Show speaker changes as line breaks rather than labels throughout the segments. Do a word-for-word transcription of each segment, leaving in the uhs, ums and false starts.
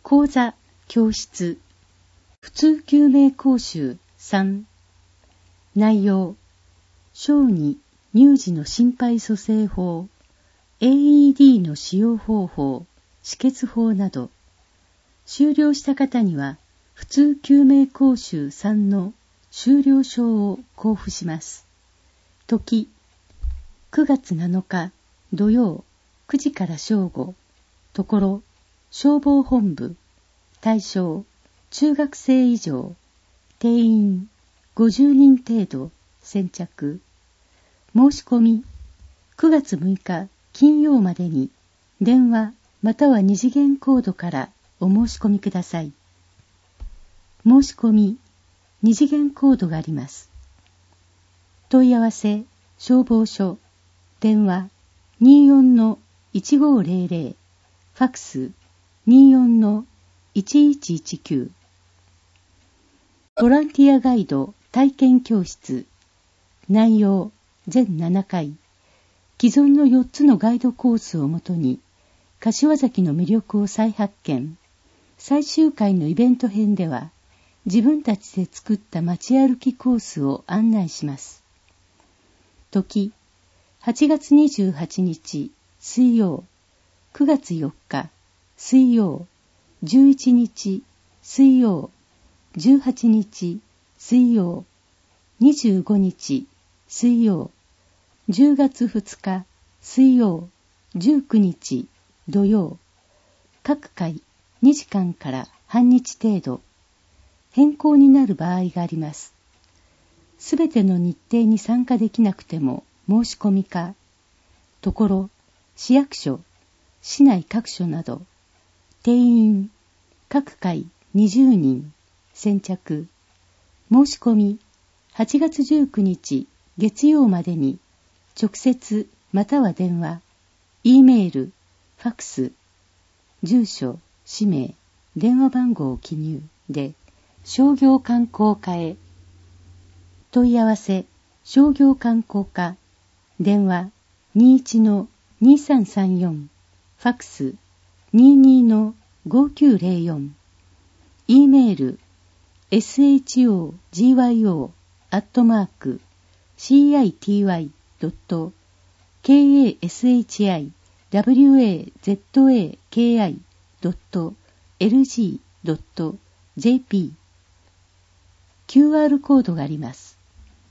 講座教室普通救命講習さん。内容、小児乳児の心肺蘇生法、 エーイーディー の使用方法、止血法など。修了した方には普通救命講習さんの修了証を交付します。時、くがつなのか土曜くじから正午。ところ、消防本部。対象、中学生以上。定員、ごじゅうにん程度。先着。申し込み、くがつむいか金曜までに電話または二次元コードからお申し込みください。申し込み、二次元コードがあります。問い合わせ、消防署、電話 にじゅうよんのいちごーぜろぜろ、ファックス にじゅうよんのいちいちいちきゅう。ボランティアガイド体験教室。内容、全ななかい。既存のよっつのガイドコースをもとに、柏崎の魅力を再発見。最終回のイベント編では、自分たちで作った街歩きコースを案内します。時、はちがつにじゅうはちにち水曜、くがつよっか水曜、じゅういちにち水曜、じゅうはちにち水曜、にじゅうごにち水曜、じゅうがつふつか水曜、じゅうくにち土曜。各回にじかんから半日程度。変更になる場合があります。すべての日程に参加できなくても申し込みか、ところ、市役所、市内各所など、定員、各回にじゅうにん、先着。申し込み、はちがつじゅうくにち月曜までに、直接または電話、Eメール、ファックス、住所、氏名、電話番号を記入で、商業観光課へ。問い合わせ、商業観光課、電話 にじゅういちのにさんさんよん、ファックス にじゅうにのごきゅうぜろよん、Eメール、エスエイチオージーワイオー アットマーク シーアイティーワイ ドット ケーエーエスエイチアイダブリューエーゼットエーケーアイ ドット エルジー ドット ジェーピー。キューアール コードがあります。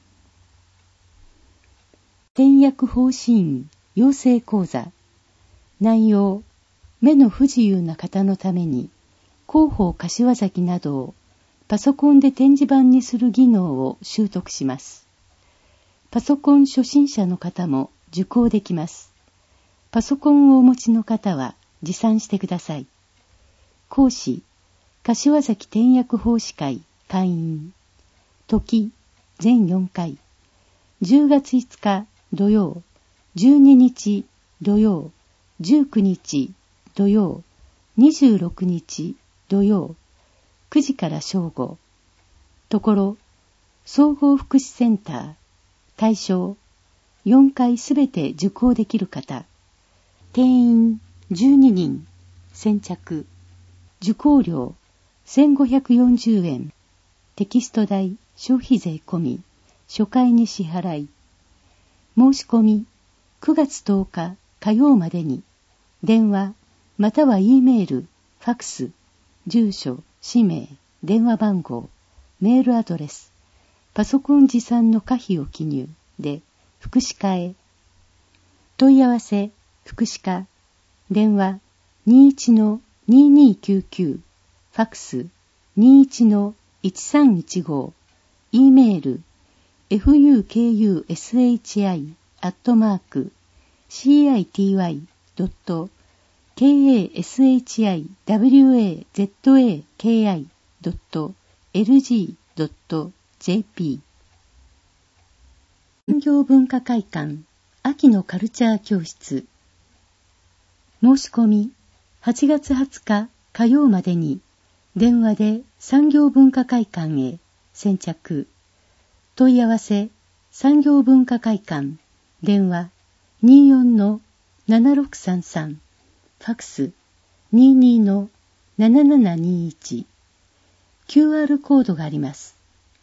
点薬法支院養成講座。内容、目の不自由な方のために広報柏崎などをパソコンで展示板にする技能を習得します。パソコン初心者の方も受講できます。パソコンをお持ちの方は持参してください。講師、柏崎点薬法師会会員。時、全よんかい。じゅうがついつか土曜、じゅうににち土曜、じゅうくにち土曜、にじゅうろくにち土曜、くじから正午。ところ、総合福祉センター。対象、よんかいすべて受講できる方。定員じゅうににん。先着。受講料せんごひゃくよんじゅうえん。テキスト代、消費税込み、初回に支払い。申し込み、くがつとおか火曜までに、電話、または E メール、ファックス、住所、氏名、電話番号、メールアドレス、パソコン持参の可否を記入で、福祉課へ。問い合わせ、福祉課、電話 にじゅういちのにじゅうにきゅうきゅう、ファックス にじゅういちのいちさんいちご、E メール、エフユーケーユーエスエイチアイ アットマーク シーアイティーワイ ドット ケーエーエスエイチアイダブリューエーゼットエーケーアイ ドット エルジー ドット ジェーピー。産業文化会館秋のカルチャー教室。申し込み、はちがつはつか火曜までに電話で産業文化会館へ。先着。問い合わせ、産業文化会館、電話 にじゅうよんのななろくさんさん、ファックス にじゅうにのななななにいち キューアール コードがあります。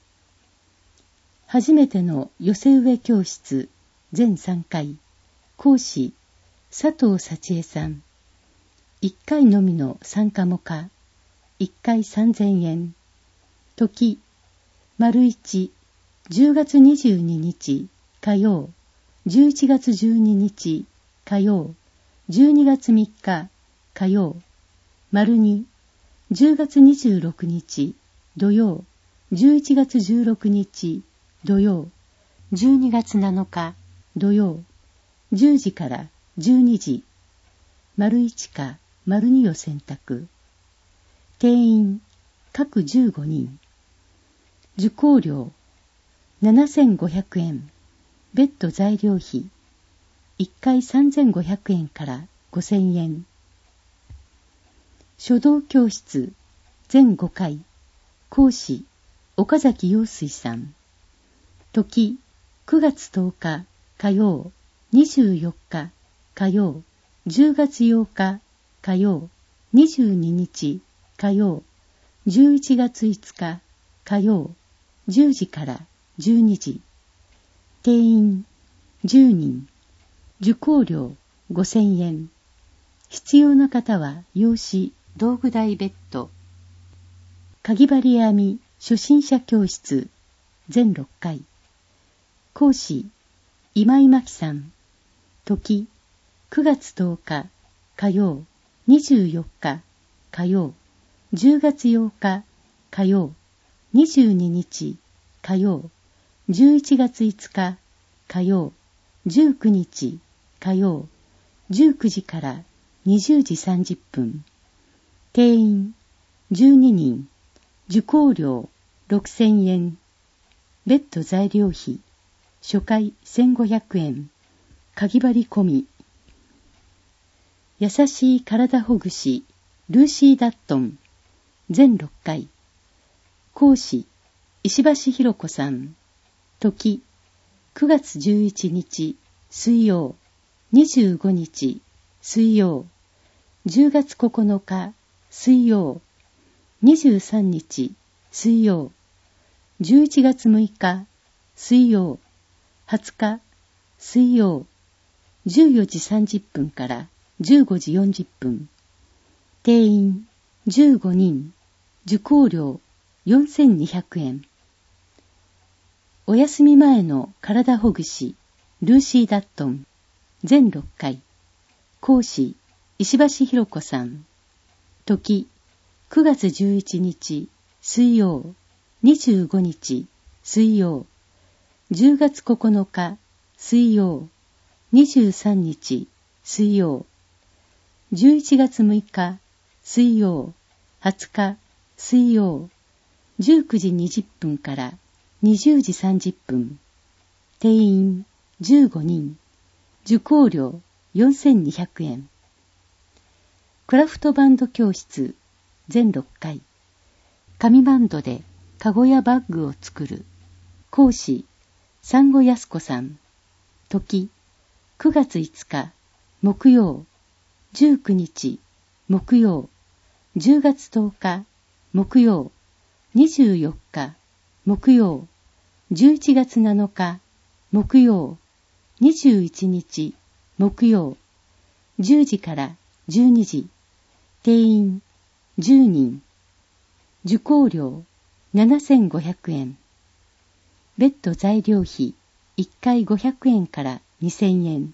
初めての寄せ植え教室全さんかい、講師佐藤幸恵さん。いっかいのみの参加も可。いっかいさんぜんえん。時、丸一、じゅうがつにじゅうににち火曜、じゅういちがつじゅうににち火曜、じゅうにがつみっか火曜、丸二、じゅうがつにじゅうろくにち土曜、じゅういちがつじゅうろくにち土曜、じゅうにがつなのか土曜、じゅうじからじゅうにじ、丸一か丸二を選択。定員、各じゅうごにん。受講料、ななせんごひゃくえん。別途材料費、いっかいさんぜんごひゃくえんからごせんえん。書道教室、全ごかい、講師、岡崎陽水さん。時、くがつとおか火曜、にじゅうよっか火曜、じゅうがつようか火曜、にじゅうににち火曜、じゅういちがついつか火曜、じゅうじからじゅうにじ。定員じゅうにん。受講料ごせんえん。必要な方は用紙、道具代別途。かぎ針編み初心者教室全ろっかい。講師今井真紀さん。時くがつとおか火曜、にじゅうよっか火曜、じゅうがつようか火曜、にじゅうににち火曜、じゅういちがついつか火曜、じゅうくにち火曜、じゅうくじからにじゅうじさんじゅっぷん。定員じゅうににん。受講料ろくせんえん。別途材料費、初回せんごひゃくえん。かぎ針込み。優しい体ほぐしルーシー・ダットン全ろっかい。講師石橋ひろ子さん。時くがつじゅういちにち水曜、にじゅうごにち水曜、じゅうがつここのか水曜、にじゅうさんにち水曜、じゅういちがつむいか水曜、はつか水曜、じゅうよじさんじゅっぷんからじゅうごじよんじゅっぷん。定員じゅうごにん。受講料よんせんにひゃくえん。お休み前の体ほぐしルーシー・ダットン全ろっかい。講師石橋ひろ子さん。時くがつじゅういちにち水曜、にじゅうごにち水曜、じゅうがつここのか水曜、にじゅうさんにち水曜、じゅういちがつむいか水曜、はつか水曜、じゅうくじにじゅっぷんからにじゅうじさんじゅっぷん。定員じゅうごにん。受講料よんせんにひゃくえん。クラフトバンド教室全ろっかい。紙バンドでカゴやバッグを作る。講師産後安子さん。時くがついつか木曜、じゅうくにち木曜、じゅうがつとおか木曜、にじゅうよっか木曜、じゅういちがつなのか木曜、にじゅういちにち木曜、じゅうじからじゅうにじ。定員じゅうにん。受講料ななせんごひゃくえん。別途材料費いっかいごひゃくえんからにせんえん。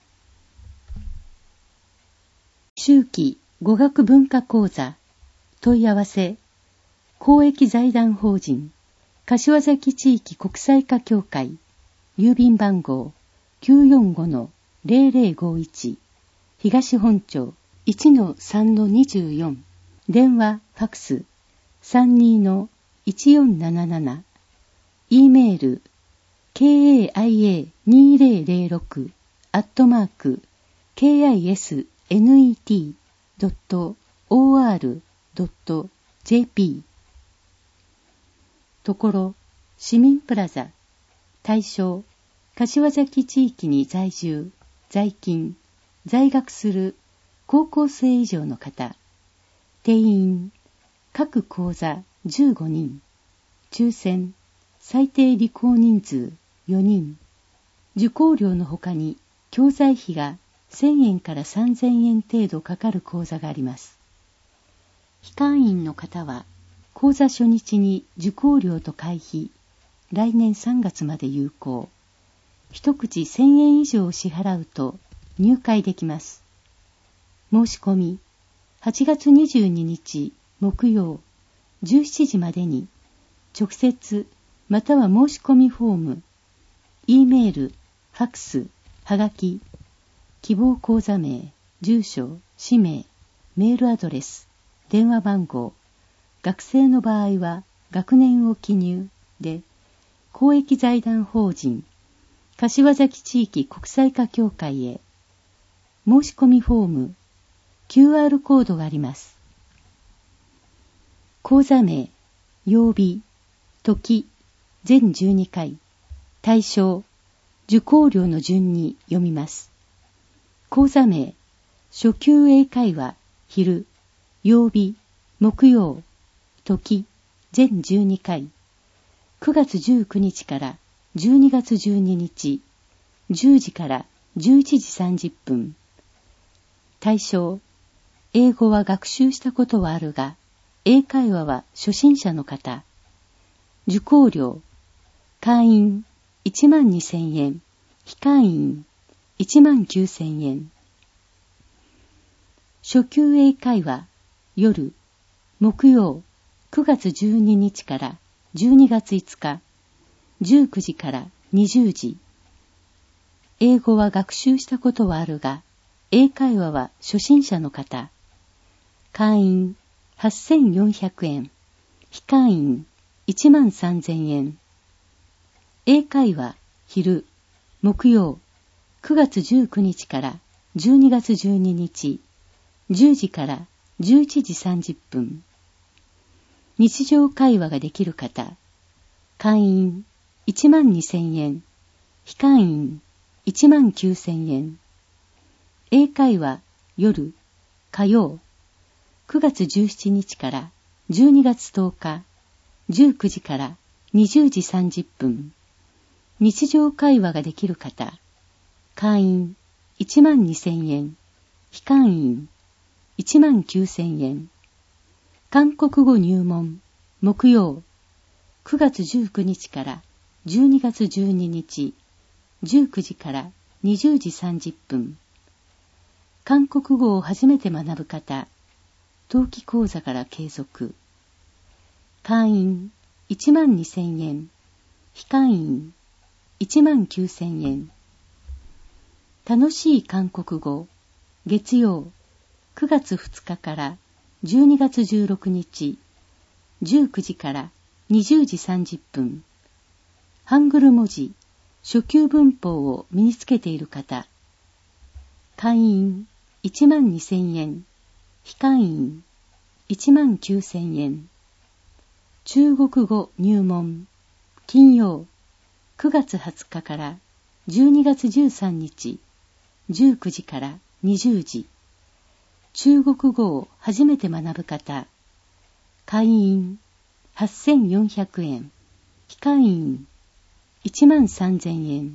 秋季語学文化講座問い合わせ公益財団法人柏崎地域国際化協会郵便番号 きゅうよんごのぜろぜろごいち 東本町 いちのさんのにじゅうよん 電話ファクス さんにのいちよんなななな E メール ケーエーアイエーにせんろく アットマーク ケーアイエスネット ドット オーアール ドット ジェーピー ところ市民プラザ対象柏崎地域に在住在勤在学する高校生以上の方。定員各講座じゅうごにん、抽選、最低履行人数よにん、受講料のほかに教材費がせんえんからさんぜんえん程度かかる講座があります。非会員の方は講座初日に受講料と会費、来年さんがつまで有効。一口せんえん以上支払うと入会できます。申し込み、はちがつにじゅうににち木曜じゅうしちじまでに、直接または申し込みフォーム、E メール、ファクス、はがき、希望講座名、住所、氏名、メールアドレス、電話番号、学生の場合は学年を記入で、公益財団法人柏崎地域国際化協会へ。申し込みフォーム、キューアール コードがあります。講座名、曜日、時、全じゅうにかい、対象、受講料の順に読みます。講座名、初級英会話、昼、曜日、木曜、時、全じゅうにかい、くがつじゅうくにちからじゅうにがつじゅうににち、じゅうじからじゅういちじさんじゅっぷん。対象、英語は学習したことはあるが、英会話は初心者の方。受講料、会員いちまんにせんえん、非会員いちまんきゅうせんえん。初級英会話、夜、木曜、くがつじゅうににちからじゅうにがついつか、じゅうくじからにじゅうじ。英語は学習したことはあるが、英会話は初心者の方。会員はっせんよんひゃくえん、非会員いちまんさんぜんえん。英会話、昼、木曜、くがつじゅうくにちからじゅうにがつじゅうににち、じゅうじからじゅういちじさんじゅっぷん。日常会話ができる方。会員いちまんにせんえん、非会員いちまんきゅうせんえん。英会話、夜、火曜、くがつじゅうしちにちからじゅうにがつとおか、じゅうくじからにじゅうじさんじゅっぷん。日常会話ができる方。会員いちまんにせんえん、非会員いちまんきゅうせんえん。韓国語入門、木曜、くがつじゅうくにちからじゅうにがつじゅうににち、じゅうくじからにじゅうじさんじゅっぷん。韓国語を初めて学ぶ方、冬季講座から継続。会員いちまんにせんえん、非会員いちまんきゅうせんえん。楽しい韓国語、月曜、くがつふつかからじゅうにがつじゅうろくにち、じゅうくじからにじゅうじさんじゅっぷん。ハングル文字、初級文法を身につけている方。会員いちまんにせんえん、非会員いちまんきゅうせんえん。中国語入門、金曜、くがつはつかからじゅうにがつじゅうさんにち、じゅうくじからにじゅうじ。中国語を初めて学ぶ方。会員はっせんよんひゃくえん、非会員いちまんさんぜんえん。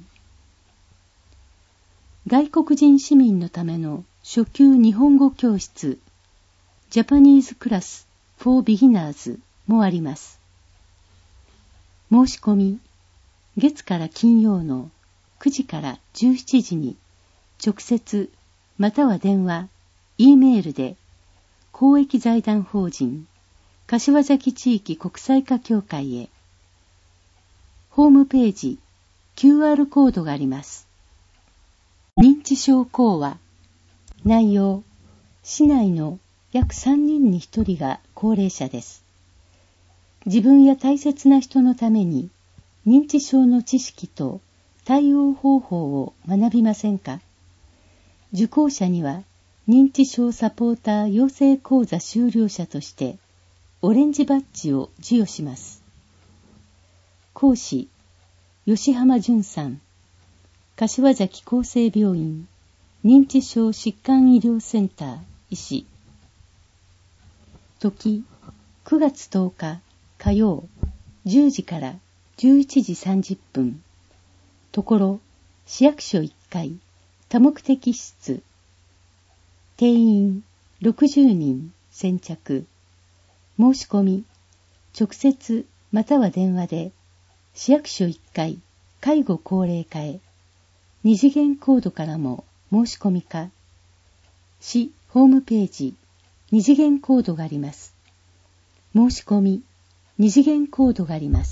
外国人市民のための初級日本語教室、ジャパニーズクラス for beginners もあります。申し込み、月から金曜のくじからじゅうしちじに直接または電話、E メールで公益財団法人柏崎地域国際化協会へ。ホームページ、キューアール コードがあります。認知症講話。内容、市内の約さんにんにひとりが高齢者です。自分や大切な人のために認知症の知識と対応方法を学びませんか？受講者には認知症サポーター養成講座修了者としてオレンジバッジを授与します。講師、吉浜淳さん、柏崎厚生病院認知症疾患医療センター医師。時、 くがつとおか火曜じゅうじからじゅういちじさんじゅっぷん。ところ市役所いっかい多目的室。定員ろくじゅうにん先着。申し込み直接または電話で市役所いっかい介護高齢課へ。二次元コードからも申し込みか。市ホームページ二次元コードがあります。申し込み二次元コードがあります。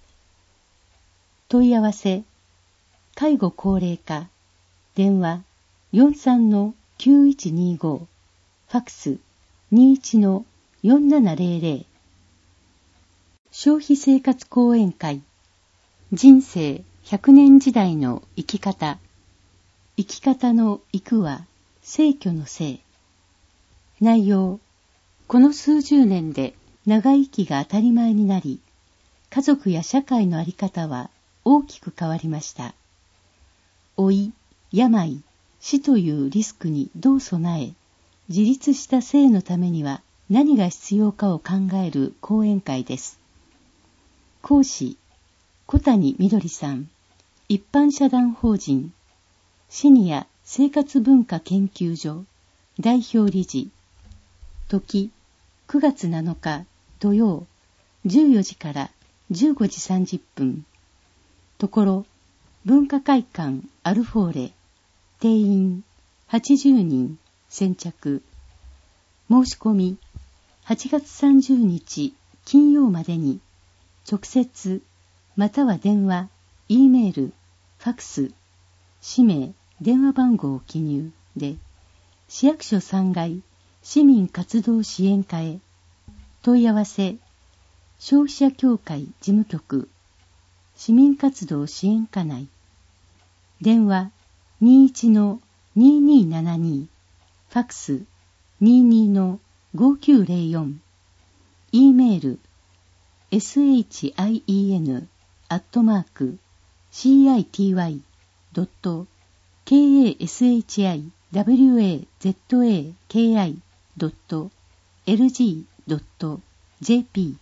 問い合わせ介護高齢課電話 よんさんのきゅういちにご ファックス にじゅういちのよんななゼロゼロ。消費生活講演会人生ひゃくねん時代の生き方。生き方の生くは逝去の生。内容この数十年で長生きが当たり前になり、家族や社会の在り方は大きく変わりました。老い、病、死というリスクにどう備え、自立した生のためには何が必要かを考える講演会です。講師、小谷みどりさん、一般社団法人、シニア生活文化研究所、代表理事。時、くがつなのか土曜、じゅうよじからじゅうごじさんじゅっぷん。ところ、文化会館アルフォーレ、定員はちじゅうにん先着。申し込み、はちがつさんじゅうにち金曜までに、直接、または電話、Eメール、ファックス、氏名、電話番号を記入で、市役所さんがい市民活動支援課へ。問い合わせ、消費者協会事務局、市民活動支援課内。電話 にじゅういちのにーにーななに、ファックス にじゅうにのごきゅうゼロよん。Eメール、エスエイチアイイーエヌ アットマーク シーアイティーワイ ドット ケーエーエスエイチアイダブリューエーゼットエーケーアイ ドット エルジー ドット ジェーピー。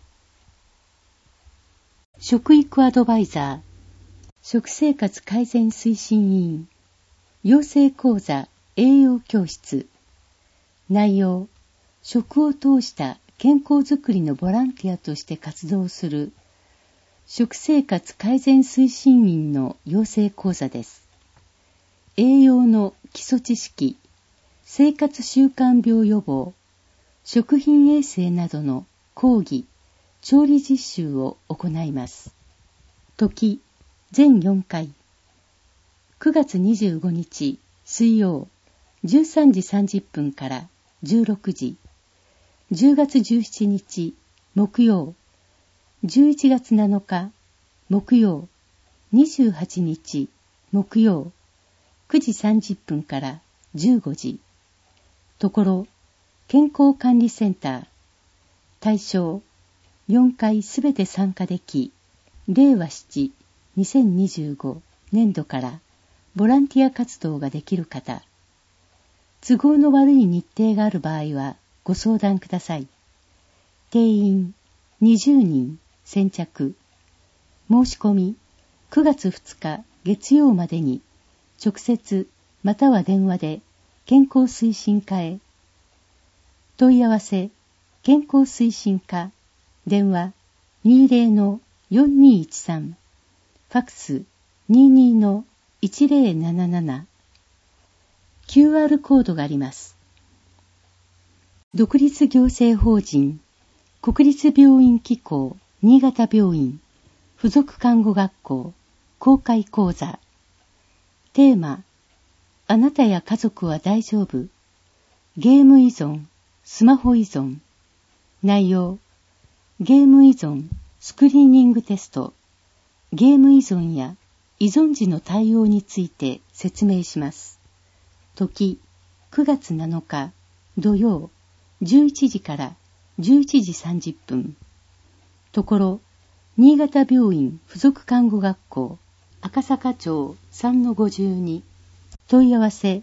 食育アドバイザー、食生活改善推進委員、養成講座栄養教室。内容、食を通した健康づくりのボランティアとして活動する食生活改善推進員の養成講座です。栄養の基礎知識、生活習慣病予防、食品衛生などの講義、調理実習を行います。時、全よんかい。くがつにじゅうごにち水曜、じゅうさんじさんじゅっぷんからじゅうろくじ。じゅうがつじゅうしちにち木曜、じゅういちがつなのか木曜、にじゅうはちにち木曜、くじさんじゅっぷんからじゅうごじ。ところ、健康管理センター。対象、よんかいすべて参加でき、れいわなな、にせんにじゅうご年度からボランティア活動ができる方。都合の悪い日程がある場合はご相談ください。定員にじゅうにん先着。申し込みくがつふつか月曜までに直接または電話で健康推進課へ。問い合わせ健康推進課電話 にじゅうのよんにーいちさん、ファックス にじゅうにのいちゼロなななな。キューアール コードがあります。独立行政法人国立病院機構新潟病院附属看護学校公開講座。テーマ、あなたや家族は大丈夫。ゲーム依存、スマホ依存。内容、ゲーム依存スクリーニングテスト。ゲーム依存や依存時の対応について説明します。時、くがつなのか土曜、じゅういちじからじゅういちじさんじゅっぷん。ところ、新潟病院附属看護学校赤坂町 さんのごじゅうに。問い合わせ、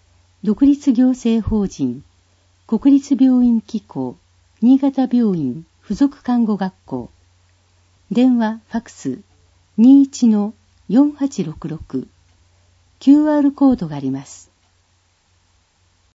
独立行政法人国立病院機構新潟病院附属看護学校。電話、ファクス にじゅういちのよんはちろくろく。キューアール コードがあります。